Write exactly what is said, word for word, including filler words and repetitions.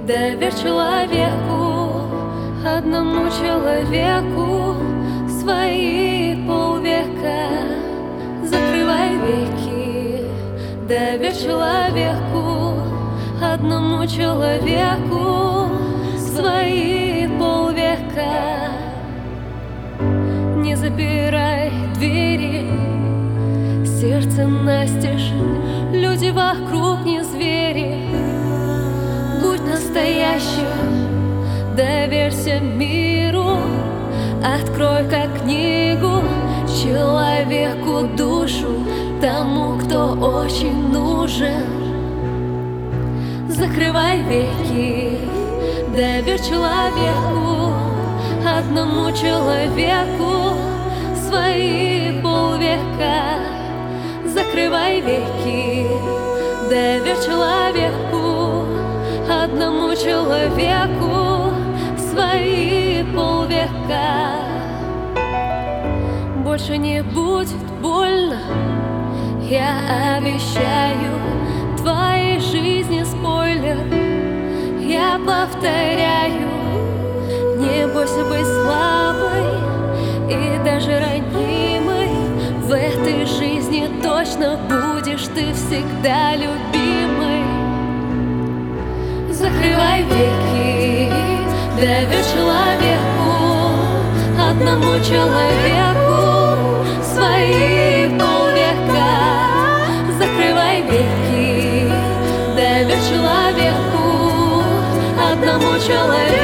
Доверь человеку, одному человеку, свои полвека. Закрывай веки. Доверь человеку, одному человеку, свои полвека. Не запирай двери, сердце настежь, люди вокруг не звери. Будь настоящим, доверься миру, открой как книгу человеку душу, тому, кто очень нужен. Закрывай веки, доверь человеку, одному человеку, свои полвека. Закрывай веки, доверь человеку, одному человеку, свои полвека. Больше не будет больно, я обещаю, твоей жизни спойлер. Я повторяю, не бойся быть слабой и даже ранимой. В этой жизни точно будешь ты всегда любимой. Закрывай веки, доверь человеку, одному человеку, свои полвека. Закрывай веки, доверь человеку, одному человеку,